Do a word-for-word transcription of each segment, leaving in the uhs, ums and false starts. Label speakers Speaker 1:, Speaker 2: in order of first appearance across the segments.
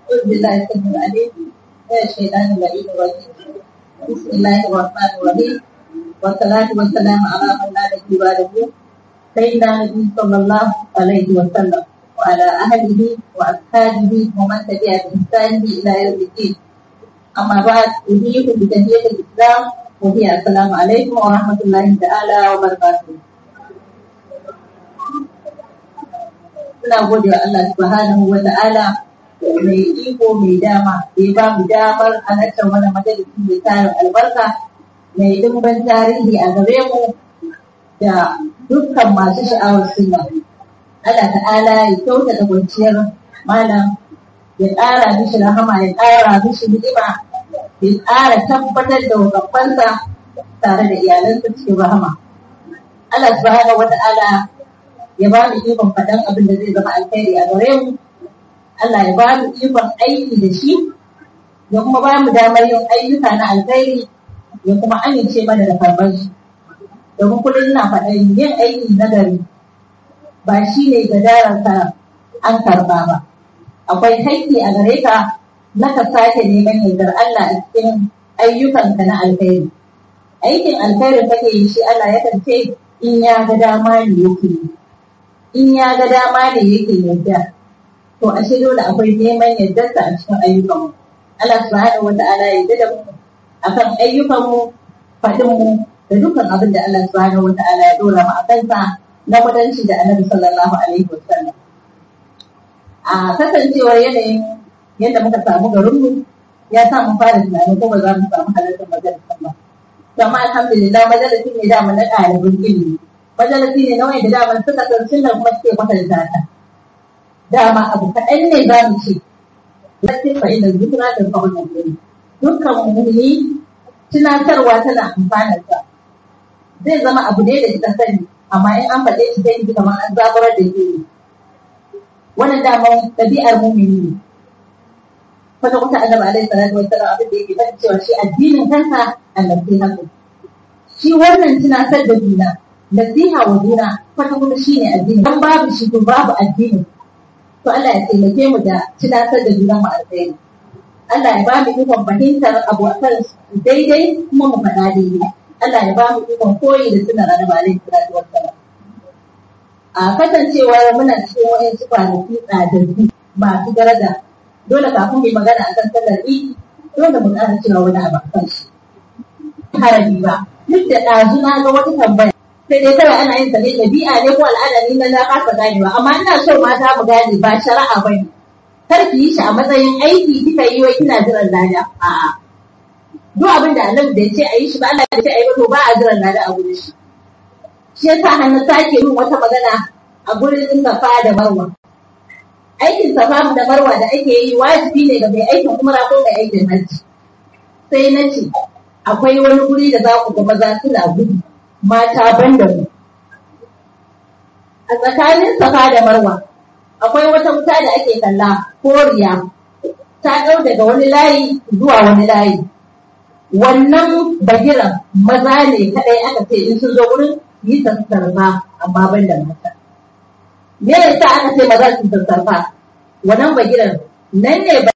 Speaker 1: أعوذ بالله السميع العليم من الشيطان اللعين الرجيم بسم الله الرحمن الرحيم والصلاة والسلام على من لا نبي بعده سيدنا النبي صلى الله عليه وسلم وعلى أهله وأصحابه ومن تبع بإحسانه إلى يوم الدين. أما بعد أحييكم بتحية الإسلام وهي السلام عليكم ورحمة الله تعالى وبركاته. Muna gode wa Allah subhanahu wa ta'ala mai iko mai dama da ya ba mu damar halartar wani majalisi mai tarin albarka mai dimbin tarihi a gare mu da dukkan masu sha'awar sunna. Allah ta'ala ya kyautata kwanciyar malam, ya ƙara mishi rahama, ya ƙara mishi ni'ima, ya ƙara tabbatar da wakafansa tare da iyalansa cikin rahama. Allah subhanahu wa ta'ala ya ba mu ikon faɗan abin da zai zama alkhairi a gare mu. Allah ya ba mu ikon aiki da shi, ya kuma ba mu damar yin ayyuka na alkhairi, ya kuma amince mana da karɓar shi. Domin kullum ina faɗa yin aiki na gari ba shi ne gadararka an karɓa ba. Akwai haƙƙi a gare ka na ka sake neman yardar Allah a cikin ayyukanka na alkhairi. Aikin alkhairin kake yi shi Allah yakan ce in ya ga dama ne yake yi. In ya ga dama ne yake yarda, to ashe dole akwai neman yardarsa a cikin ayyukanmu. Allah subhanahu wa ta'ala ya yarda da mu akan ayyukanmu, faɗinmu da dukkan abin da Allah subhanahu wa ta'ala ya dora mu a kansa na kwatanci da Annabi sallallahu alaihi wa sallam. A kasancewar yanayin yadda muka samu garinmu ya sa mu fara tunanin ko ba za mu samu halartar majalisar ba. To amma alhamdulillah majalisin ne da mu na ɗalibin ilimi. Majalisi ne nawai da dama suka san sunnar kuma suke kwatanta ta. Dama abu kaɗan ne za mu ce, lakin fa inda zikra da kawai gari. Dukkan mummuni tunatarwa tana amfanar sa. Zai zama abu ne da kika sani, amma in an faɗe shi zai ji kamar an zaburar da ke. Wannan dama ɗabi'ar mumini ne. Kwata kwata annabi alaihi salatu wa sallam abin da yake faɗi cewa shi addinin kansa annabi haka. Shi wannan tunatar da juna. Nasiha wa juna kwata kuma shi ne addini, don babu shi to babu addini. To Allah ya taimake mu da tunatar da juna mu alkhairi. Allah ya ba mu ikon fahimtar abu a kan daidai kuma mu faɗa daidai. Allah ya ba mu ikon koyi da sunan Annabi alaihi salatu wassalam. A kasancewar muna cikin wayansu kwanaki tsadaddu masu daraja, dole kafin mu yi magana akan sallar Idi, dole mu ƙara cewa wani abu a kan shi. Harabi ba, duk da ɗazu na ga wata tambaya. Sai dai kawai ana yin sa ne ɗabi'a ne ko al'ada ne na na kasa ganewa, amma ina so mata mu gane ba shari'a ba ne. Kar ki yi shi a matsayin aiki kika yi wai kina jiran lada. A'a. Duk abin da Annabi da ya ce a yi shi ba Allah da ya ce a yi ba to ba a jiran lada a gurin shi. Shi yasa hannu sake yin wata magana a gurin Safa da Marwa. Aikin Safa da Marwa da ake yi wajibi ne ga mai aikin umra ko mai aikin hajji. Sai na ce akwai wani guri da za ku ga maza suna gudu. Mata ban da mu. A tsakanin Safa da Marwa akwai wata wuta da ake kalla koriya ta ɗau daga wani layi zuwa wani layi. Wannan bagiran maza ne kaɗai aka ce in sun zo wurin yi sassarfa amma ban da mata. Me yasa aka ce maza su sassarfa? Wannan bagiran nan ne ba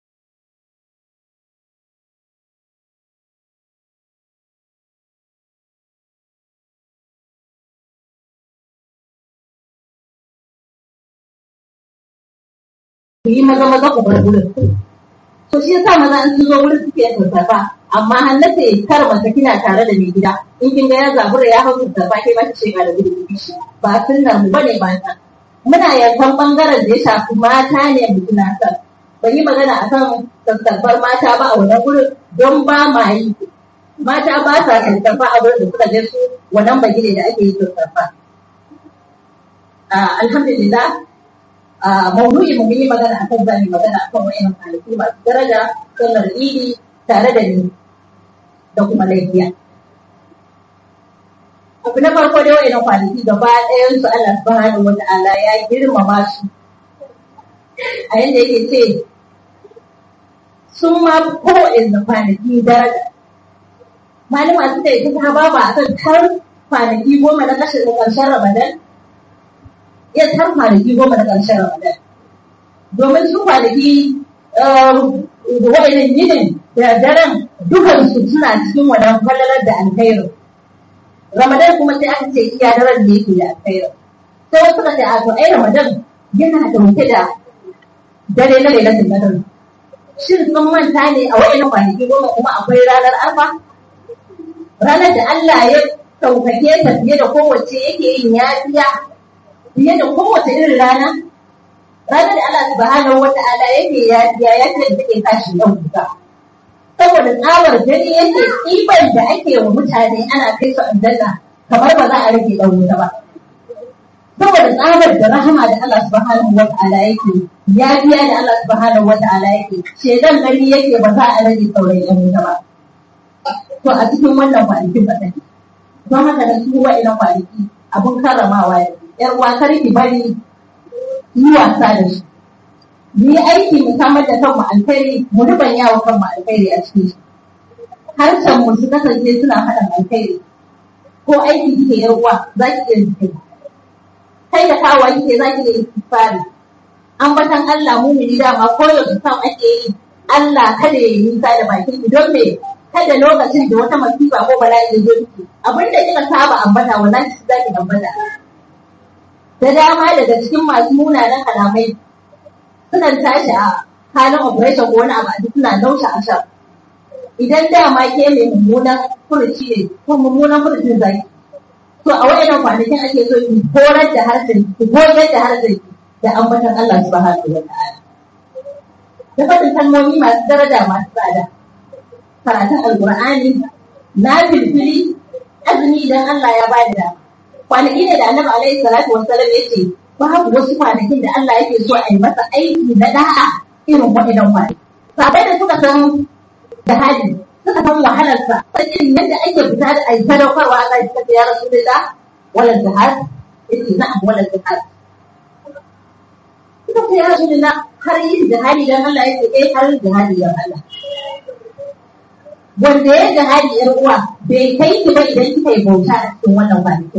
Speaker 1: ku yi maza maza ku bar wurin. To shi yasa maza an sun zo wurin suke yin sassafa, amma hannata ya kar mata kina tare da mai gida. In kin ga ya zabura ya hau sassafa ke ba ta sheka da gudu shi. Ba sunnar mu bane ba ta. Muna yankan bangaren da ya shafi mata ne mu tunatar. Ban yi magana akan sassafar mata ba a wannan wurin don ba ma yi. Mata ba sa sassafa a wurin da suka je su wannan bagire da ake yi sassafa. Alhamdulillah. Uh, maudu'i mu yi magana akan zani magana akan wayannan kwanaki masu daraja, sallar Idi tare da ni da kuma lafiya. Abu na farko dai wayannan kwanaki gaba ɗayan su Allah subhanahu wata'ala ya girmama su. A yanda yake ce sun ma kowanne kwanaki daraja. Malama suka yi ta ba ba akan tar kwanaki goma na ƙarshen Ramadan. Ya tar kwanaki goma da ƙarshen Ramadan. Domin su kwanaki wa'annan yinin da daren dukansu suna cikin wannan falalar da alkhairu. Ramadan kuma sai aka ce iya daren da yake da alkhairu. Sai wasu suka ce a to ai Ramadan yana dauke da dare na lailatul qadr. Shin sun manta ne a wa'annan kwanaki goma kuma akwai ranar arfa? Ranar da Allah ya saukake ta fiye da kowace yake yin yafiya fiye da kowace irin rana? Ranar da Allah subhanahu wa ta'ala yake yafiya yafiya da take tashi ɗan kuka. Saboda tsawar gani yake tsiban da ake wa mutane ana kai su aljanna kamar ba za a rage ɗan wuta ba. Saboda tsabar da rahama da Allah subhanahu wa ta'ala yake yafiya da Allah subhanahu wa ta'ala yake shedan gani yake ba za a rage sauran ɗan wuta ba. To a cikin wannan kwanakin ba take. Don haka da su wa'ina kwanaki abin karramawa ne. ‘Yar uwa kar ki bari yi wasa da shi. Mu yi aiki mu samar da kanmu alkhairi, mu ruban yawo kanmu alkhairi a cikin shi. Harshen mu su kasance suna faɗan alkhairi. Ko aiki kike ‘yar uwa za ki iya jikin. Kai da kawo kike za ki iya istighfari. Ambatan Allah mumini dama ko yaushe san ake yi. Allah kada ya yi nisa da bakin ki don me kada lokacin da wata masifa ko bala'i ya zo miki abin da kika saba ambata wallahi shi zaki ambata da dama daga cikin masu munanan kalamai suna tashi a halin operation ko wani abu a suna nausha a sha idan dama ke mai mummunan furuci ne ko mummunan furucin zaki to a wayannan kwanakin ake so ki horar da harshen ki horar da harshen da ambatan Allah subhanahu wa ta'ala da fadin kalmomi masu daraja masu tsada karatun alkur'ani na filfili azumi idan Allah ya ba da kwanaki ne da annabi alaihi salatu wassalam ya ce babu wasu kwanakin da Allah yake so a yi masa aiki na da'a irin waɗannan kwanaki sabai da suka san da hali suka san wahalarsa san irin yadda ake fita da ayi sadaukarwa a kai suka ya rasu da walal jihad yace na'am walal jihad suka ce ya rasu da har yin jihadi dan Allah yake eh har jihadi dan Allah wanda ya jihadi ‘yar uwa bai kai ki ba idan kika yi bauta a cikin wannan kwanaki.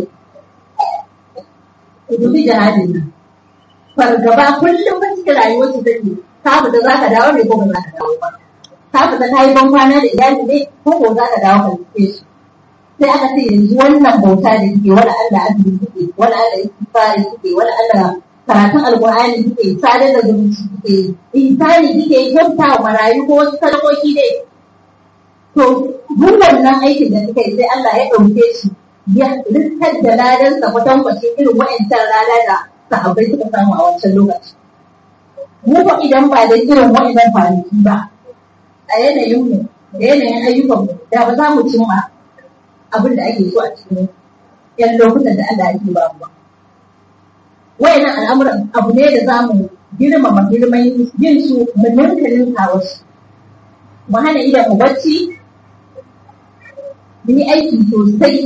Speaker 1: Ku dubi jihadin nan. Fargaba kullum ba cikin rayuwar su take ka fita za ka dawo ne ko ba za ka dawo ba. Ka fita ka yi ban kwana da iyali ne ko ko za ka dawo ka rike shi. Sai aka ce yanzu wannan bauta da kike wala Allah azumi kike wala Allah istighfari kike wala Allah karatun alqur'ani kike sadar da zumunci kike insani kike kyauta wa marayu ko wasu sadakoki ne. To, duk wannan aikin da suka yi sai Allah ya ɗauke shi ya rikkar da ladansa kwatankwacin irin wa'ancan rana da sahabbai suka samu a wancan lokaci. Mu ba idan ba da irin wa'annan kwanaki ba, a yanayinmu da yanayin ayyukanmu da ba za mu cimma abin da ake so a cikin ‘yan lokutan da Allah yake ba mu ba. Wa'annan al'amuran abu ne da za mu girmama girman yin su mu ninka ninka wasu. Mu hana idan mu bacci mu yi aiki sosai.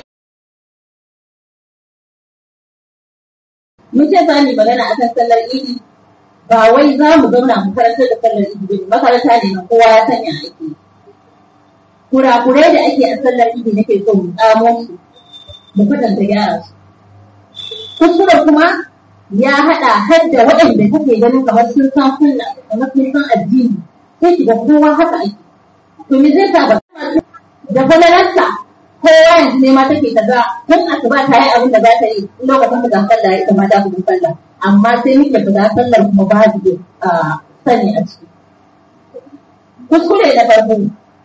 Speaker 1: Mun ce za mu yi magana a kan sallar idi, ba wai za mu zauna mu karantar da sallar idi ba, makaranta ne na kowa ya sanya aiki. Kurakurai da ake a sallar idi nake so mu tsamo su, mu kwatanta gyara su. Kuskure kuma ya haɗa har da waɗanda kake ganin kamar sun san sunna, kamar sun san addini, sai ki ga kowa haka ake. To me zai sa ba da falalarsa kowa yanzu ne ma take kaza tun asuba ta yi abin da za ta yi lokacin da sallah ya kamata ku sallah amma sai muke fita sallar kuma ba su sani a ciki. Kuskure na farko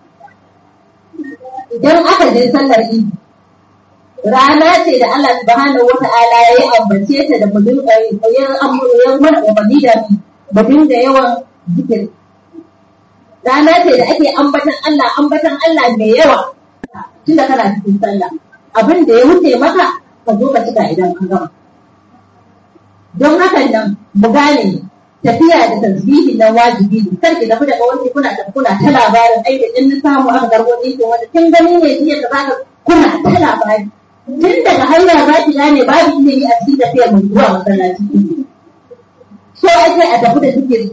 Speaker 1: idan aka je sallar idi rana ce da Allah subhanahu wata'ala ya yi ambace ta da budin ya mana umarni da budin da yawan zikiri. Rana ce da ake ambatan Allah, ambatan Allah mai yawa tunda kana cikin sallah. Abin da ya wuce maka ka zo ka cika idan ka gama. Don hakan nan mu gane tafiya da tasbihi na wajibi ne. Kar ki tafi daga wani kuna tafi kuna ta labarin ai da in samu aka garbo ɗin wanda kin gani ne jiya ka zaka kuna ta labari. Tun daga hanya za ki gane babu ilimi a cikin tafiyar mu zuwa masallaci. So ake a tafi da zikiri.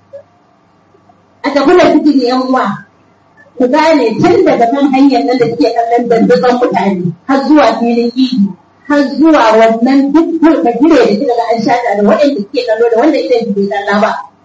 Speaker 1: A tafi da zikiri yan uwa. Ku gane tun daga kan hanyar nan da suke kallon dandazon mutane har zuwa filin idi har zuwa wannan duk da gire da kika ga an shata da waɗanda suke kallo da wanda idan bai kalla ba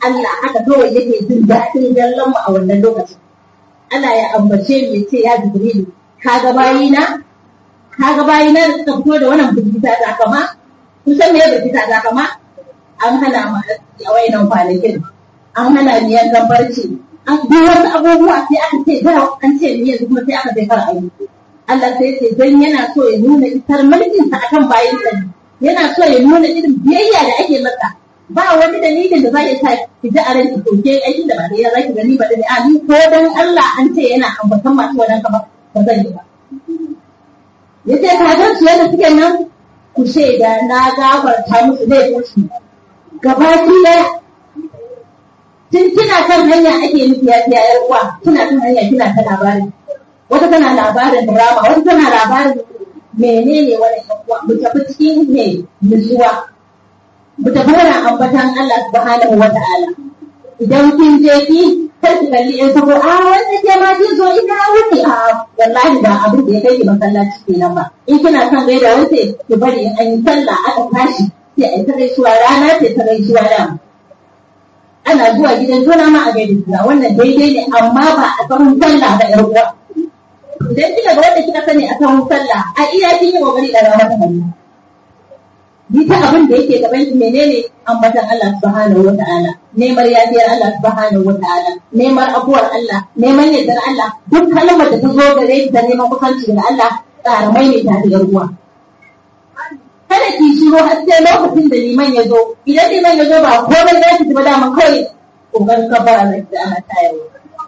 Speaker 1: Allah haka kawai yake jin daɗin kallon mu a wannan lokacin. Allah ya ambace mu ya ce ya Jibrilu ka ga bayina ka ga bayina da suka fito da wannan bukita ta kama kun san me bukita ta kama an hana mu a wayannan kwanakin an hana ni yankan barci an duk wasu abubuwa sai aka ce da an ce ni yanzu kuma sai aka ce kar ayi Allah sai ce dan yana so ya nuna isar mulkin sa akan bayin sa yana so ya nuna irin biyayya da ake masa ba wani dalilin da za ya sa ki ji a ranki to ke aikin da ba da ya za ki gani ba da a ni ko dan Allah an ce yana ambatan masu wannan ka ba ba zan yi ba yace ka ga su yadda suke nan ku shaida na gafarta musu laifin su gabaki daya tun kina kan hanya ake nufi ya fiya yar uwa kina kan hanya kina ta labarin wata tana labarin drama wata tana labarin menene wannan yan uwa mu tafi cikin ne nutsuwa mu tafi wannan ambatan Allah subhanahu wa ta'ala idan kin je ki kar ki kalli in sako a wanda ke ma kin zo ina wuce a wallahi ba abin da ya kai ki masallaci kenan ba in kina son gaida wance ki bari in an yi sallah aka tashi sai a ta gaisuwa rana ce ta gaisuwa da ana zuwa gidan juna ma a gaida juna wannan daidai ne amma ba a tsawon sallah da yar uwa idan kika ga wanda kika sani a tsawon sallah a iya kin yi kokari da rana ta hannu ni ta abin da yake gaban ki menene ambatan Allah subhanahu wa ta'ala neman yafiyar Allah subhanahu wa ta'ala neman abuwar Allah neman yardar Allah duk kalmar da ta zo gare ki da neman kusanci da Allah karamai ne ta da ruwa kada ki shiro har sai lokacin da liman ya zo idan liman ya zo ba komai za ki ba dama kawai kokarin kabbara da ki ana tayarwa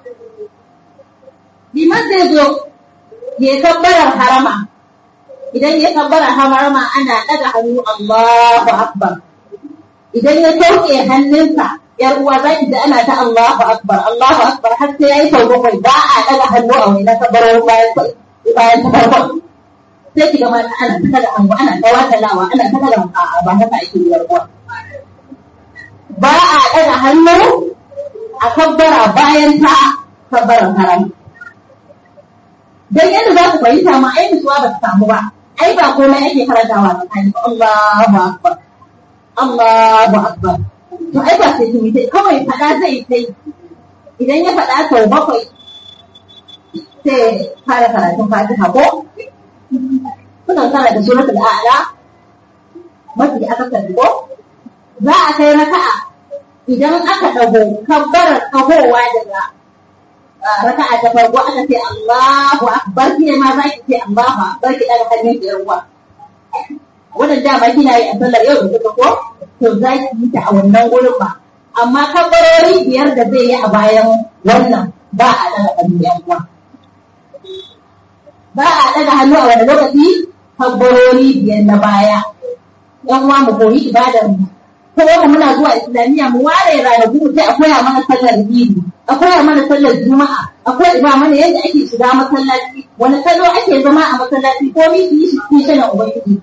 Speaker 1: liman zai zo ya kabbarar harama idan ya kabbara harama ana daga hannu Allahu akbar idan ya sauke hannunsa yar uwa za ki ji ana ta Allahu akbar Allahu akbar har sai yayi sau bakwai ba a daga hannu a wani na kabbarar bayan bayan ta farko sai ki ga mata ana ta daga hannu ana ta watalawa ana ta daga a'a ba haka ake yi yar uwa ba a daga hannu a kabbara bayan ta kabbarar harama dan yadda za ku fahimta ma ai mutuwa ba ta samu ba ai ba komai ake karantawa tsakani ba Allahu akbar Allahu akbar to ai ba sai kuma sai kawai fada zai sai idan ya fada sau bakwai sai fara karatun Fatiha ko kuna karanta suratul a'la mafi aka ko za a kai raka'a idan aka dago kabbarar kahowa daga raka'a ta farko aka ce Allahu akbar kine ma za ki ce Allahu akbar ki daga hannun ki ruwa wannan dama kina yi a sallar yau da kuka ko to za ki yi ta a wannan gurin ba amma kabbarori biyar da zai yi a bayan wannan ba a daga hannun yan uwa ba a daga hannu a wani lokaci kabbarori biyar na baya yan uwa mu koyi ibadar mu ko mu muna zuwa islamiyya mu ware ranaku sai a koya mana sallar idi a koya mana sallar juma'a a koya mana yadda ake shiga masallaci wani kallo ake zama a masallaci ko miki yi shi shi na ubangiji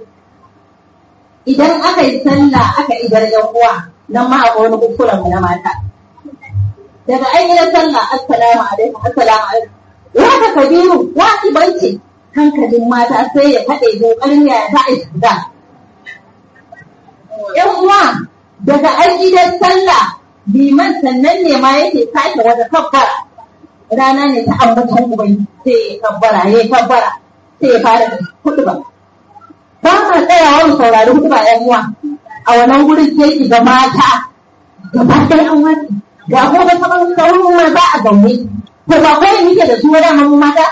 Speaker 1: idan aka yi sallah aka idar yan uwa nan ma akwai wani kuskuren mu na mata daga an yi sallah assalamu alaikum assalamu alaikum wa ka kabiru wa ibanci hankalin mata sai ya kaɗe kokarin ya ta aika yan uwa daga an idar sallah liman sannan ne ma yake sake wata kabbara rana ne ta ambaton ubangi sai ya kabbara ya kabbara sai ya fara hudu ba ba ma tsayawa mu saurari hudu ba yan uwa a wannan gurin sai ki ga mata gaba ɗaya an wani ga kuma saman sauran maza a zaune to ba kawai muke da su wadda mu mata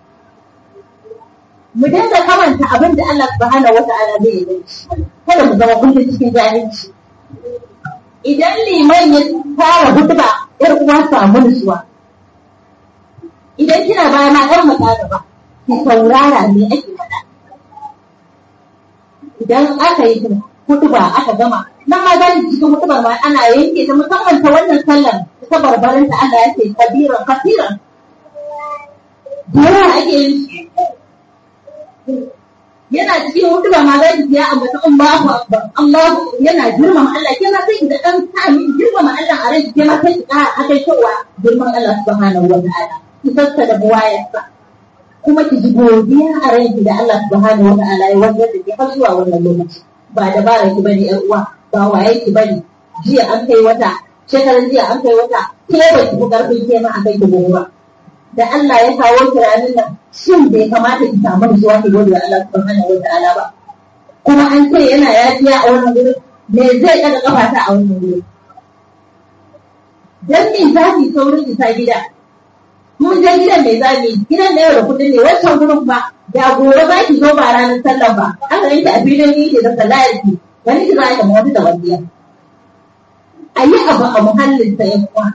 Speaker 1: mu dinga kamanta abin da Allah subhanahu wa ta'ala zai yi kada mu zama kullum cikin jahilci idan liman ya fara hutuba yar uwa samu nutsuwa idan kina baya ma ɗan mata gaba ki saurara me ake faɗa idan aka yi hutuba aka gama nan ma zaki cikin hutubar ma ana yanke ta musamman ta wannan sallar ta barbarin ta Allah ya ce kabiran kafiran da ake yin yana cikin hutuba ma zaki ya ambata Allahu akbar Allahu yana girmama Allah kina sai da dan sami girmama Allah a rai kina sai ki ƙara akai cewa girman Allah subhanahu wa ta'ala ki tsaka da buwayarsa kuma ki ji godiya a rai da Allah subhanahu wa ta'ala ya wanda da ke har zuwa wannan lokaci ba dabara ki bane ƴan uwa ba waye ki bane jiya an kai wata shekaran jiya an kai wata ke ba ki karfin ke ma a kai ki gobe ba da Allah ya kawo kiranin nan shin bai kamata ki samu zuwa ki gode wa Allah subhanahu wataala ba kuma an ce yana yafiya a wannan gurin me zai daga kafata a wannan gurin dan me zafi saurin isa gida mun je gidan mai zafi gidan da yau da kudin ne wancan gurin ba da gobe za ki zo ba ranar sallah ba aka yanke a filin yi da sallah ki wani ki za ka mu wata tawaddiya a yi abu a muhallin sa yan uwa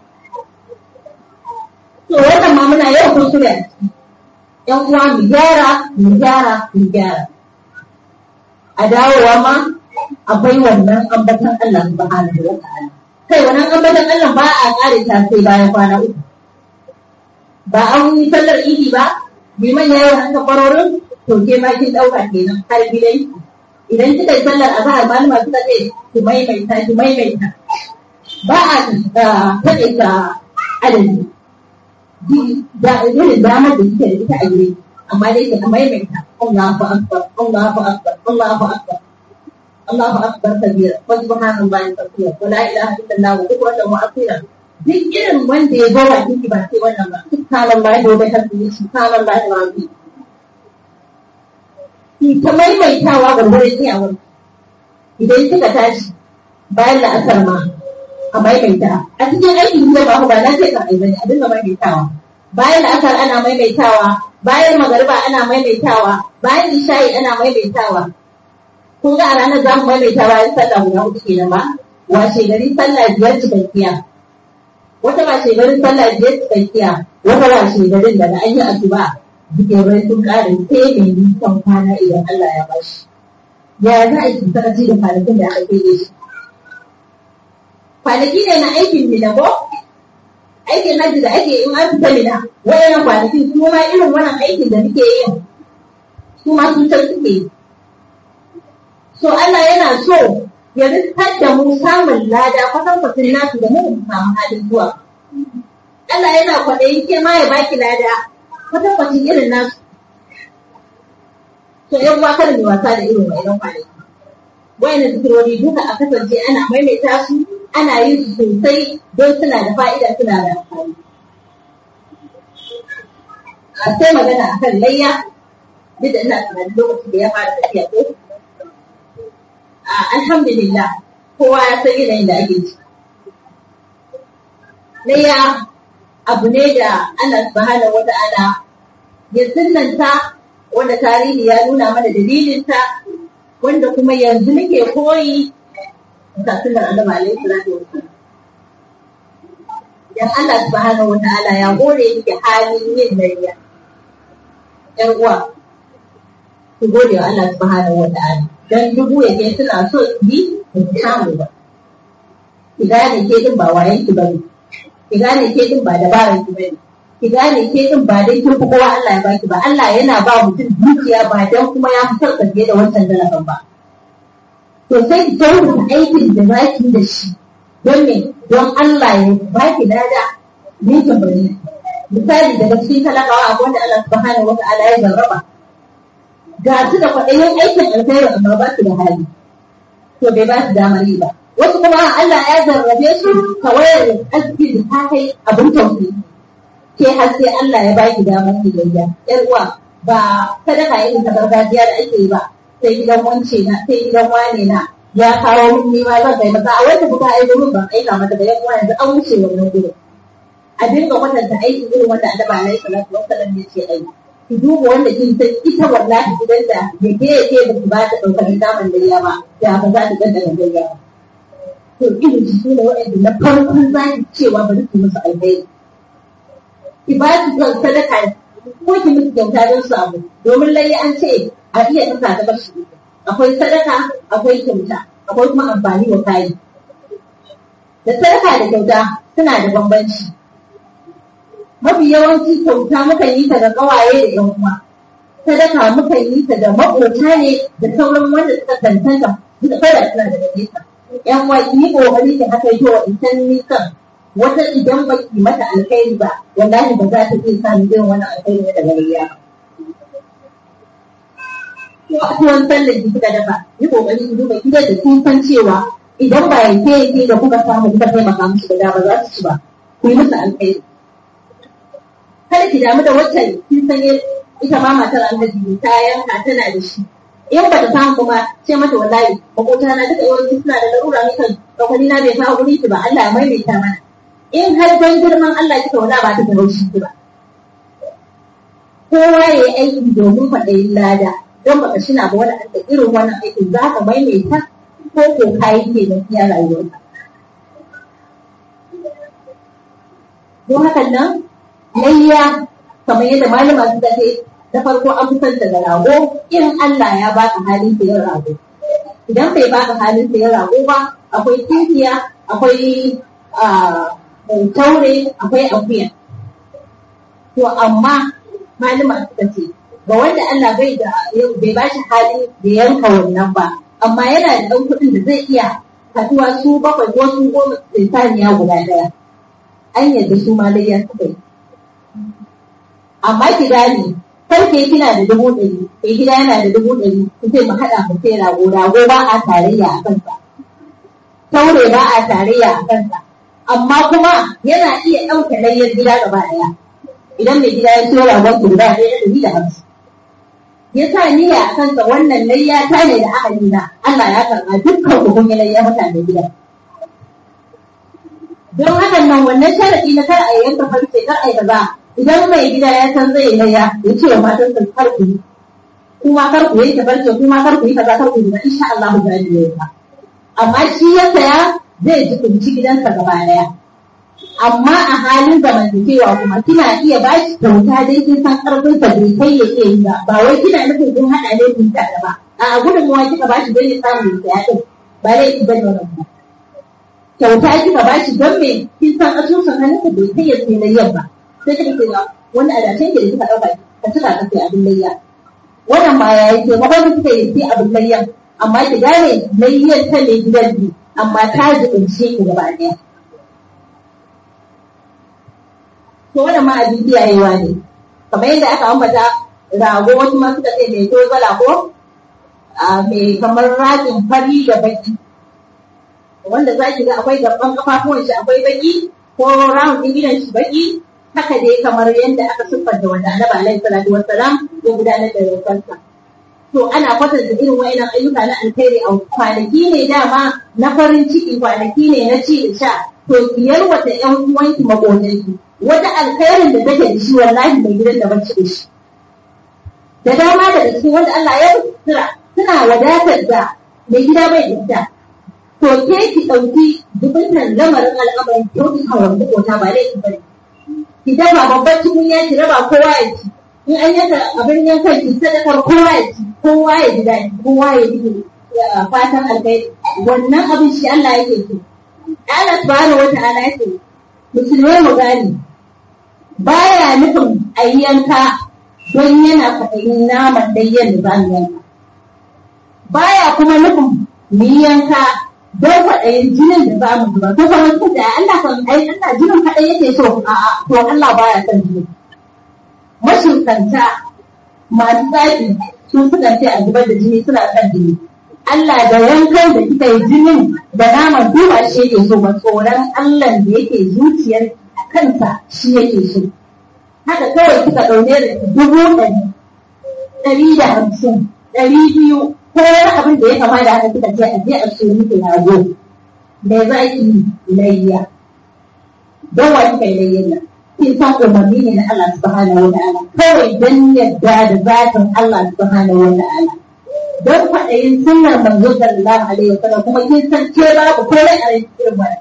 Speaker 1: to wannan ma muna yau kun shirya a ciki yan uwa mu gyara mu gyara mu gyara a dawowa ma akwai wannan ambatan Allah subhanahu wa ta'ala kai wannan ambatan Allah ba a kare ta sai bayan kwana uku ba an yi sallar idi ba liman ya yi wannan kafarorin to ke ma kin dauka kenan har gidan idan kika yi sallar azhar malama suka ce ki maimaita ki maimaita ba a kaɗe ta adadi da irin damar da suke da ita a gire amma dai ta maimaita Allahu akbar Allahu akbar Allahu akbar Allahu akbar kabira wa subhanallahi kathira wa la ilaha illallah wa bukratan wa asila duk irin wanda ya bawa kiki ba sai wannan ba subhanallahi wa bihamdihi subhanallahi alazim ki ta maimaitawa gurgurin iyawar idan kika tashi bayan la'asar ma a maimaita a cikin aikin da ba ba na ce ka ai bane a dinga maimaitawa bayan la'asar ana maimaitawa bayan magariba ana maimaitawa bayan isha'i ana maimaitawa kun ga a ranar za mu maimaita bayan sallah guda uku kenan ba washe gari sallah biyar cikakkiya wata washe garin sallah biyar cikakkiya wata washe garin daga an yi asuba zikirai sun ƙara sai mai nisan kwana idan Allah ya bashi ya za a yi sakaci da kwanakin da aka keɓe shi kwanaki ne na aikin minabo aikin hajji da ake in an fita mina wayannan kwanakin su ma irin wannan aikin da muke yin su ma sun san suke yi so Allah yana so ya riskar da mu samun lada kwatan kwatin nasu da mu samu halin zuwa Allah yana kwaɗayin ke ma ya baki lada kwatan kwatin irin nasu so yan uwa kada mu wasa da irin wayannan kwanaki wayannan zikirori duka a kasance ana maimaita su ana yin su sosai don suna da fa'ida suna da amfani. A sai magana a kan layya, duk da ina tunanin lokacin da ya fara tafiya ko? Alhamdulillah, kowa ya san yanayin da ake ci. Layya abu ne da Allah subhanahu wa ta'ala ya sunnanta wanda tarihi ya nuna mana dalilinta wanda kuma yanzu muke koyi da sunan Annabi alaihi salatu wassalam. Dan Allah subhanahu wa ta'ala ya gore miki halin yin layya. Yar uwa, ki gode wa Allah subhanahu wa ta'ala. Dan dubu yake suna so yi ki samu ba. Ki gane ke din ba wayan ki bane. Ki gane ke din ba dabaran ki bane. Ki gane ke din ba dai kin fi kowa Allah ya baki ba. Allah yana ba mutum dukiya ba dan kuma ya fitar da fiye da wancan dalakan ba. To sai ki kyautata aikin da za ki da shi don me don Allah ya ba ki lada ne ta bari misali daga cikin talakawa akwai wanda Allah subhanahu wata'ala ya jarraba ga su da kwaɗayin aikin alkhairi amma ba su da hali to bai ba su damar yi ba wasu kuma Allah ya jarrabe su kawai aski da ta kai abin tausayi ke har sai Allah ya ba ki damar yi gayya yar uwa ba sadaka irin ta gargajiya da ake yi ba sai gidan wance na sai gidan wane na ya kawo min ni ma zan kai masa a wanda kuka aiko min ban aika mata da yan uwa yanzu an wuce wannan gurin a dinga kwatanta aiki irin wanda Annabi alaihi salatu wassalam ya ce ai ki duba wanda kin san ita wallahi gidan da yake yake ba ki ba ta daukar daman da ya ba ya ba za ta ganda da ya ba to irin shi ne wanda na farkon za ki cewa bari ki musu alheri ki ba ki sadaka ko ki musu kyauta don su abu domin lalle an ce a iya kasa ta bashi akwai sadaka akwai kyauta akwai kuma amfani wa kayi da sadaka da kyauta suna da bambanci mafi yawanci kyauta muka yi ta ga kawaye da yan uwa sadaka muka yi ta da maƙota ne da sauran wanda suka tantanta suka fara suna da nesa yan uwa ki yi kokari ki haka yi wa intan nisan wata idan ba ki mata alkhairi ba wallahi ba za ta iya samun irin wannan alkhairi daga gariya ko a tuwon sallar ki kika dafa yi kokari ki duba gidan da kun san cewa idan ba yake yake da kuka samu kuka taimaka musu da ba za su ci ba ku yi musu alkhairi. Kada ki damu da wacce kin san ita ma matar alhaji ta yanka tana da shi. In ba ta samu kuma sai mata wallahi makota na duka yawanci suna da larura ne kan ɗaukari na bai kawo wuri ki ba Allah ya maimaita mana. In har don girman Allah kika wala ba ta da haushi ki ba. Kowa ya yi aiki domin kwaɗayin lada don baka shina ba wani da irin wannan aikin za ka maimaita ko ko kayi ke da iya rayuwarka. Don hakan nan layya kamar yadda malama suka ce da farko an fi son daga rago in Allah ya baka halin sayan rago. Idan bai baka halin sayan rago ba akwai tinkiya, akwai taure, akwai akuya. To amma malama suka ce ga wanda Allah bai da bai ba shi hali da yanka wannan ba amma yana da ɗan kuɗin da zai iya kasuwa su bakwai ko su goma sai saniya guda ɗaya an yadda su ma layya suka yi. Amma ki gane farke kina da dubu ɗari kai gida yana da dubu ɗari ku sai mu haɗa mu sai rago rago ba a tarayya a kansa taure ba a tarayya a kansa amma kuma yana iya ɗauke layyar gida gaba ɗaya idan mai gida ya siyo ragon ki guda ɗaya da ɗari da hamsin ya sa niyya a kansa wannan layya ta ne da ahali na Allah ya karɓa dukkan ku kun yi layya mutane gida. Don hakan nan wannan sharaɗi na kar a yanka farce kar a yi kaza idan mai gida ya san zai yi layya ya ce wa matan sa kar ku yi kuma kar ku yi farce kuma kar ku yi kaza kar ku yi insha Allah za ki yi ka. Amma shi ya saya zai ji kunci gidansa gaba ɗaya. Amma a halin zamantakewa kuma kina iya ba shi kyauta dai kin san karfin sa bai kai ya iya yi ba ba wai kina nufin kun haɗa ne kun tare ba a gudunmuwa kika ba shi don ya samu ya saya din ba dai ki bane wannan kyauta kika ba shi don me kin san asusun hannunsa bai kai ya sai layyan ba sai kika ce wani adashin ki da kika ɗauka ka cika ka sai abin layya wannan ma ya yi taimakon kika yi sai abin layyan amma ki gane layyan ta ne gidan ki amma ta jibince ki gaba ɗaya. To wannan ma abin kiyayewa ne kamar yadda aka ambata rago wasu ma suka ce mai tozala ko mai kamar ragin fari da baki wanda za ki ga akwai gaban kafafuwan shi akwai baki ko round din gidan shi baki haka dai kamar yadda aka siffanta wanda Annabi alaihi salatu wassalam ya gudanar da rayuwarsa. To ana kwatanta irin wayannan ayyuka na alkhairi a kwanaki ne dama na farin ciki kwanaki ne na ci da sha to kiyar wata ƴan uwanki makotanki wata alkhairin da take da shi wallahi mai gidan da bacci da shi da dama daga cikin wanda Allah ya tsira suna wadatar da mai gida bai da ita to ke ki dauki dubunnan lamarin al'amarin ki ki hawan kota ba laifi bane ki daba babbar cikin ya ki raba kowa ya ci in an yanka abin yankan ki sadakar kowa ya ci kowa ya ji daɗi kowa ya ji fatan alkhairi wannan abin shi Allah yake so Allah subhanahu wa ta'ala yake musulmai mu gani baya nufin a yanka don yana kwaɗayin naman dayyan da za mu yanka baya kuma nufin mu yanka don kwaɗayin jinin da za mu zuba ko kuma su da Allah kan ai Allah jinin kaɗai yake so a'a to Allah baya son jini mashirkanta masu tsaki sun suka ce a zubar da jini suna son jini Allah da yankan da kika yi jinin da naman duba shi yake so ba tsoron Allah da yake zuciyar kansa shi yake so. Haka kawai kika ɗaune da dubu ɗari, ɗari da hamsin, ɗari biyu, ko wani abin da ya kama da haka kika ce a je a so miki rago. Me za ki yi layya? Don wa kika yi layyan nan? Kin san umarni ne na Allah subhanahu wa ta'ala. Kawai don yadda da zatin Allah subhanahu wa ta'ala. Don kwaɗayin sunnar manzo sallallahu alaihi wa sallam kuma kin san ce babu komai a cikin wannan.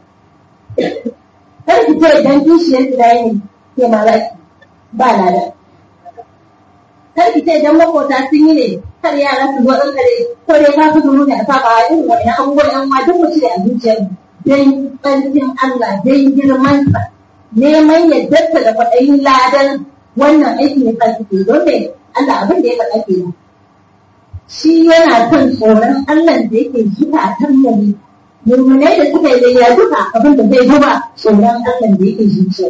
Speaker 1: Kar ki ce dan kishiyar ki dai ne ke malaki ba lada. Kar ki ce dan makota sun yi ne kar yara su zo ɗan kare ko dai ka fito ne a saba irin wannan abubuwan yan ma duk mutum a zuciyar dan tsarkin Allah dan girman sa neman yaddarsa da kwaɗayin ladan wannan aiki ne kan ki don ne Allah abin da ya faɗa kenan. Shi yana son tsoron Allah da yake zukatan mu ne. Murmunai da suka yi layya duka abin da zai duba tsoron Allah da yake zuciya.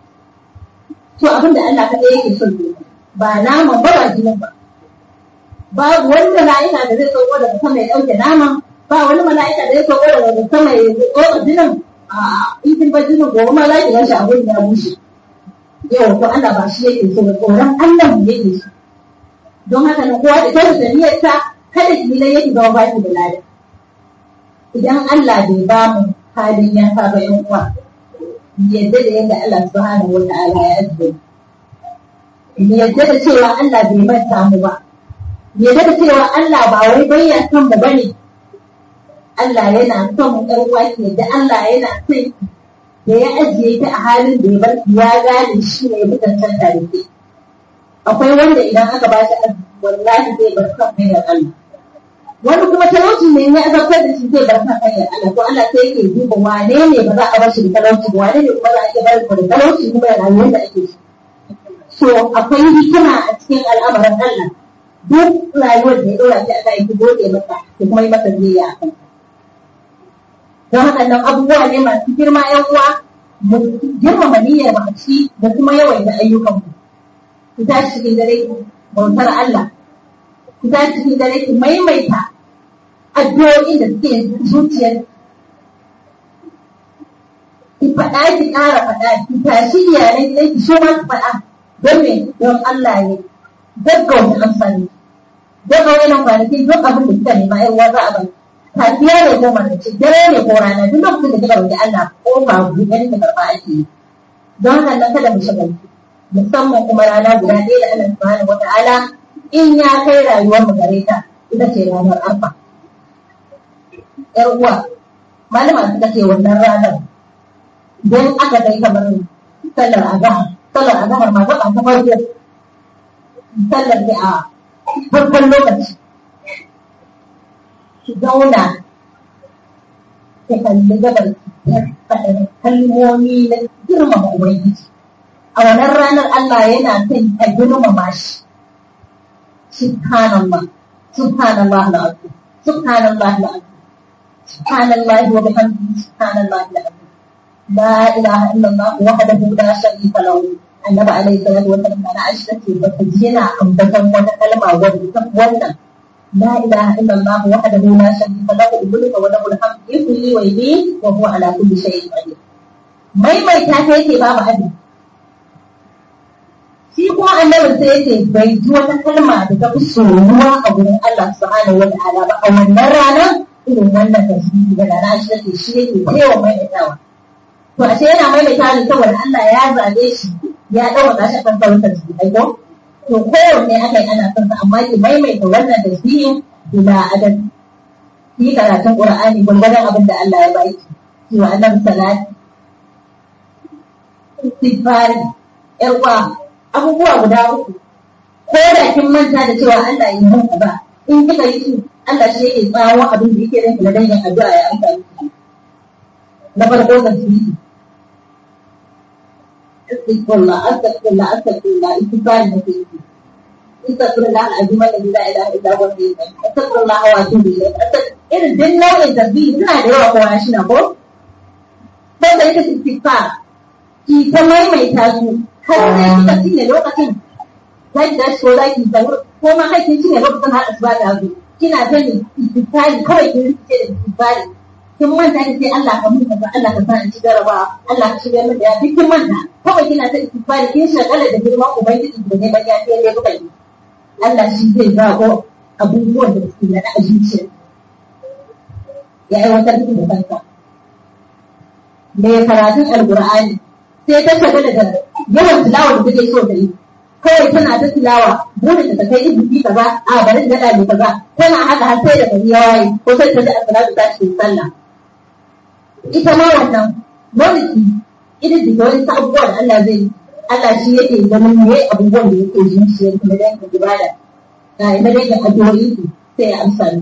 Speaker 1: To abin da Allah kaɗai yake son ne ba naman ba ba jinin ba. Babu wanda ra'ayina da zai tsogo daga sama ya ɗauke naman ba wani mala'ika da ya sauko daga sama ya tsoro jinin a ikin ba jinin gobe ma za ki gashi abin ya bushe yau to Allah ba shi yake so tsoron Allah mu yake shi don haka na kowa da kai da niyyarta kada ki lai yake zama ba ki da lada idan Allah bai ba mu halin yanka ba yan uwa yadda da yadda Allah subhanahu wa ta'ala ya azbe yadda da cewa Allah bai manta mu ba yadda da cewa Allah ba wai bayyana san mu bane Allah yana son mu ɗan uwa yadda Allah yana son da ya ajiye ta a halin da ya bar ya gane shi ne mutan can da ke akwai wanda idan aka ba shi arziki wallahi zai bar kan hanyar Allah wani kuma talauci ne ya azabtar da shi zai bar kan hanyar Allah to Allah sai yake duba wane ne ba za a bar shi da talauci wane ne kuma za a iya bar shi da talauci kuma ya rayuwar da ake so akwai hikima a cikin al'amarin Allah duk rayuwar da ya ɗora shi a kai ki gode masa ki kuma yi masa biyayya a kan don waɗannan abubuwa ne masu girma ‘yan uwa mu girmama niyyar mace da kuma yawaita ayyukan ku ku tashi cikin dare bautar Allah ku tashi cikin dare ku maimaita addu'o'in da suke zuciyar ki faɗa ki ƙara faɗa ki tashi iyalai gidan ki so ma ki faɗa don me don Allah ne gaggauta amfani gaggauta nan kwanaki duk abin da kika nema ‘yan uwa za a bani safiya ne ko marace dare ne ko rana duk lokacin da kika roƙi Allah ko ba buɗe da karɓa ake yi don haka nan kada mu shagaltu musamman kuma rana guda ɗaya da Allah subhanahu wata'ala in ya kai rayuwar mu gare ta ita ce ranar arfa ƴar uwa malama suka ce wannan ranar idan aka kai kamar sallar azahar sallar azahar ma gaba ta farko sallar ne a farkon lokaci ki zauna ki kalli gabar ki faɗa kalmomi na girmama Ubangiji. A wannan ranar Allah yana son a girmama shi. Subhanallah, subhanallah al'azim, subhanallah al'azim, subhanallah wa bihamdihi, subhanallah al'azim. La ilaha illallah wahdahu la sharika lahu. Annabi alaihi salatu wa sallam ana Aisha ce ba ta ji yana ambaton wata kalma wanda wannan لا إله إلا الله وحده لا شريك له الملك وله الحمد يحيي ويميت وهو على كل شيء قدير maimaita ta yake babu abin shi kuma annabin sai yake bai ji wata kalma da ta fi soyuwa a gurin Allah subhanahu wa ta'ala ba a wannan ranar irin wannan tasbihi da rana shi yake shi yake tsayawa maimaitawa to ashe yana maimaita ne saboda Allah ya zabe shi ya dauka shi kan sauran tasbihi ko to kowanne aka yi ana son sa amma ki maimaita wannan tasbihin bila adad ki karatun Qur'ani gurgurdan abin da Allah ya baki ki wa annabi salati istighfar yawa abubuwa guda uku ko da kin manta da cewa Allah ya yi ba in kika yi su Allah shi yake tsawo abin da yake ranki da dangin addu'a ya amsa miki na farko tasbihi istighfar astaghfirullah astaghfirullah istighfar ne ke yi astaghfirullah alazim alladhi la ilaha illa huwa astaghfirullah wa atubu ilayh irin din nau'in tasbihi suna da yawa ko shi na ko sai da ita istighfar ki ta maimaita su har sai kika cinye lokacin zaki da shi ko zaki sahur ko ma kai kin cinye lokacin har asuba da hazo kina sani istighfar kawai kin rike da istighfar kin manta da sai Allah ka mutu Allah ka sa in ci garaba Allah ka shigar da ya kin manta kawai kina ta istighfar kin shagala da girman ubangiji da ne ba ya ce ne kuka yi Allah shi zai zaɓo abubuwan da suke da a zuciya ya aiwatar da kanka mai karatun alqur'ani sai ta shagala da yawan tilawa da take so da yi kawai tana ta tilawa burin da ta kai izini kaza a bari da dali kaza tana haka har sai da gari ya waye ko sai ta ji as-salatu ta cikin sallah ita ma wannan mulki idan da wani abubuwa da Allah zai Allah shi yake ganin me abubuwan da yake zuciyar kuma da yake ibada ga ina da addu'o'i sai ya amsa ni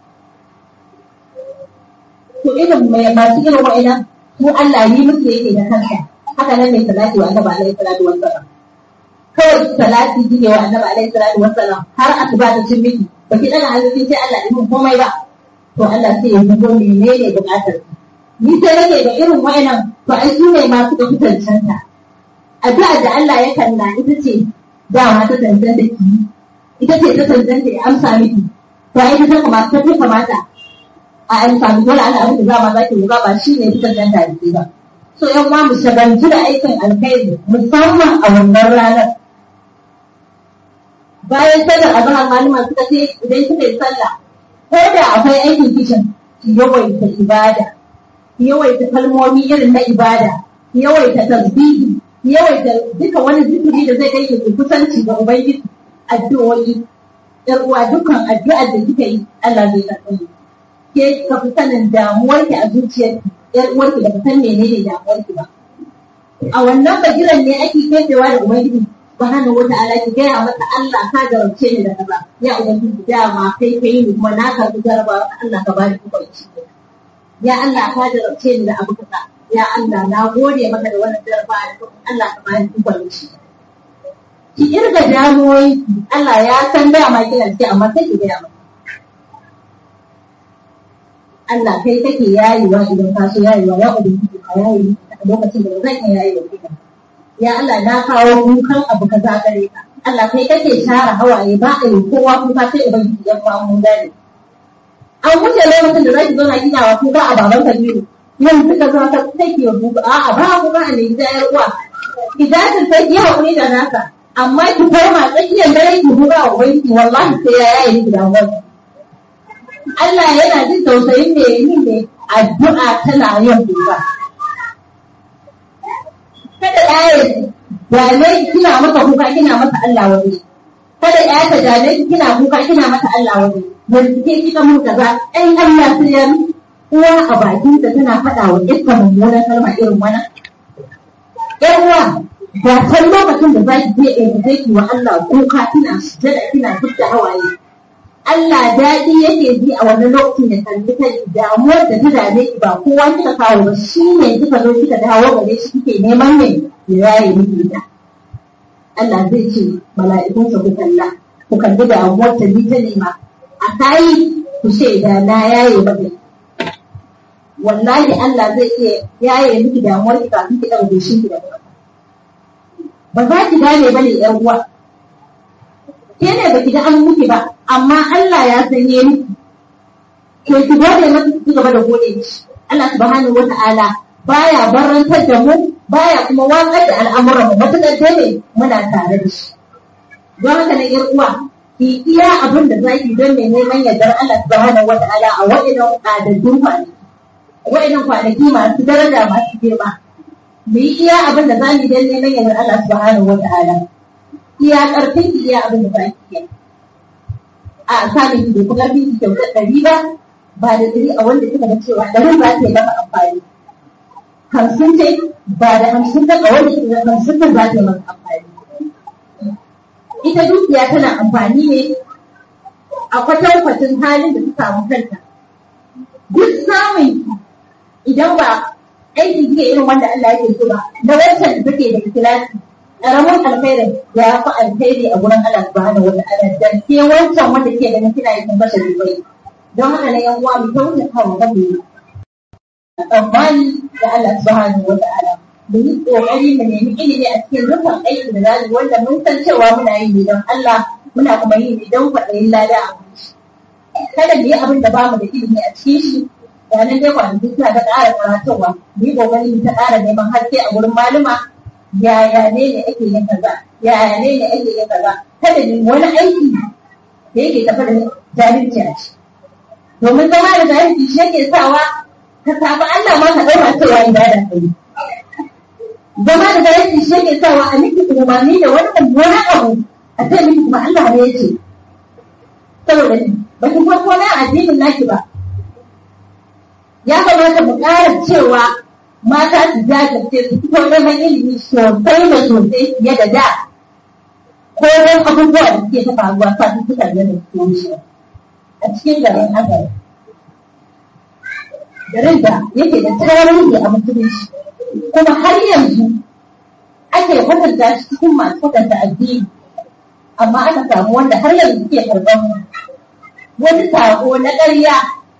Speaker 1: to idan mai masu irin wa'ina ko Allah yi musu yake da kansa haka nan ne salati wa annabi alaihi salatu wassalam kawai salati kike wa annabi alaihi salatu wassalam har asuba ta cin miki baki daga hanzari sai Allah ya yi komai ba to Allah sai ya dubo menene bukatar ni sai nake da irin wayannan to ai su ne ma suka fitancanta addu'a da Allah ya kalla ita ce dama ta tantance da ki ita ce ta tantance ya amsa miki to ai ta kamata ta kamata a amfani dole ana abin da za ma zaki ruga ba shi ne fitar da tarihi ba. So yan uwa mu shagaltu da aikin alkhairi musamman a wannan ranar. Bayan sallar azhar malama suka ce idan kika yi sallah ko da akwai aikin kishin ki yawaita ibada, ki yawaita kalmomi irin na ibada, ki yawaita tasbihi, ki yawaita duka wani zikiri da zai kai ki kusanci ga ubangiji, addu'o'i. Yar uwa dukkan addu'ar da kika yi Allah zai karɓi. Ke ka fi sanin damuwarki a zuciyarki, yar uwarki da ka san menene damuwarki ba. A wannan bagiran ne ake kefewa da ubangiji subhanahu wata'ala ki gaya masa Allah ka jarabce ni da kaza, ya ubangiji dama kai kai ni kuma na karɓi jarabawa Allah ka bani kuɓaici. Ya Allah ka jarabce ni da abu kaza, ya Allah na gode maka da wannan jarabawa da Allah ka bani kuɓaici. Ki irga damuwoyi Allah ya san dama kina ce amma sai ki gaya masa. Allah kai kake yayewa idan ka so yayewa, ya ubangiji ka yaye a lokacin da zan iya yayewa kika. Ya Allah na kawo kukan abu kaza gare ka. Allah kai kake share hawaye ba a yi kowa kuka sai ubangiji ya kawo mun gane. An wuce lokacin da zaki zo na kina wa kuka a baban Kabiru. Yanzu ka zo ka take wa kuka a'a ba kuka a ne da uwa. Idan sai ki hakuri da naka amma ki koma tsakiyar dare ki kuka wa ubangiji wallahi sai ya yaye ki da wannan. Allah yana jin tausayin me yi ne addu'a tana yin kuka. Kada ɗaya jale kina maka kuka kina masa Allah wani. Kada ɗaya ta jale kina kuka kina masa Allah wani. Yanzu ke kika mun kaza ai Allah sai ya uwa a bakin ta tana faɗa wa ita mummunan kalma irin wannan. Ƴan uwa da san lokacin da zaki je ɗaya da zaki wa Allah kuka kina sujada kina fitta hawaye. Allah daɗi yake ji a wani lokacin da kalli kai damuwar da ta dame ki ba kowa kika kawo ba shi ne kika zo kika dawo gare shi kike neman ne ya yaye miki ita. Allah zai ce mala'ikunsa ku kalla ku kalli damuwar ta bi ta nema a kayi ku shaida na yaye ba dai. Wallahi Allah zai iya yaye miki damuwar ki kafin ki ɗaure shi ki da ba. Ba za ki gane ba ne ƴan uwa. Ke ne ba ki ga an muke ba, amma Allah ya sanye miki. Ke ki gode masa ki gaba da gode shi. Allah subhanahu wa ta'ala baya barantar da mu, baya kuma watsar da al'amuran mu matuƙar dole muna tare da shi. Don haka na ƴan uwa, ki iya abin da za ki don mai neman yardar Allah subhanahu wa ta'ala a waɗannan ƙadaddun kwanaki. Waɗannan kwanaki masu daraja masu girma. Mu yi iya abin da za mu yi don neman yardar Allah subhanahu wa ta'ala. Iya ƙarfin ki iya abin da za ki yi. A samun ki bai fi ƙarfin ki kyauta ɗari ba, ba da ɗari a wanda kika ga cewa ɗarin za ta yi maka amfani. Hamsin ce ba da hamsin ta a wanda kika ga hamsin ta za ta yi maka amfani. Ita dukiya tana amfani ne a kwatankwacin halin da ta samu kanta. Duk samun idan ba aikin kike irin wanda Allah yake so ba, na wancan da take da ikilasi. Ƙaramin alkhairin ya fi alkhairi a gurin Allah subhanahu wa ta'ala dan ke wancan wanda ke ganin kina yin bashar bai. Don haka ne yan uwa mu tauna kawo rabu. Tsammani da Allah subhanahu wa ta'ala. Mu yi kokari mu nemi ilimi a cikin rufin aikin da zamu wanda mun san cewa muna yi ne don Allah muna kuma yi ne don kwaɗayin lada a gurin shi. Kada mu yi abin da bamu da ilimi a cikin shi. Ranar dai kwanaki suna ta ƙara karatowa. Mu yi kokari mu ta ƙara neman haske a gurin maluma. Yaya ne ne ake yin kaza, yaya ne ne ake yin kaza, kada ne wani aiki da yake tafi da jahilci a ci. Domin zama da jahilci shi yake sawa ka samu Allah ma ka ɗaura cewa ibada ka yi. Zama da jahilci shi yake sawa a miki umarni da wani mummunan abu a ce miki kuma Allah ne ya ce. Saboda ba ki san ko na addinin naki ba. Ya kamata mu ƙara cewa mata su jajirce su fito neman ilimi sosai da sosai fiye da da ko don abubuwa da suke ta faruwa kafin suka da suke wuce a cikin garin Azare. Garin da yake da tarihi a musulunci kuma har yanzu ake kwatanta shi cikin masu kwatanta addini amma aka samu wanda har yanzu suke karɓar wani sako na ƙarya